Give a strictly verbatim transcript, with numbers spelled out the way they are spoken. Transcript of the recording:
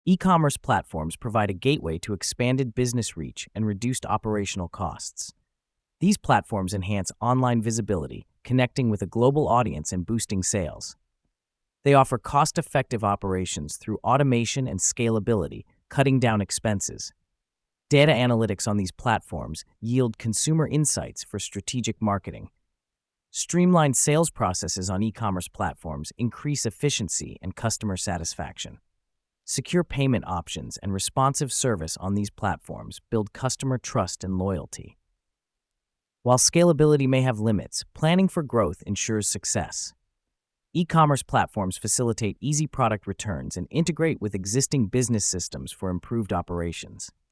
E-commerce platforms provide a gateway to expanded business reach and reduced operational costs. These platforms enhance online visibility, connecting with a global audience and boosting sales. They offer cost-effective operations through automation and scalability, cutting down expenses. Data analytics on these platforms yield consumer insights for strategic marketing. Streamlined sales processes on e-commerce platforms increase efficiency and customer satisfaction. Secure payment options and responsive service on these platforms build customer trust and loyalty. While scalability may have limits, planning for growth ensures success. E-commerce platforms facilitate easy product returns and integrate with existing business systems for improved operations.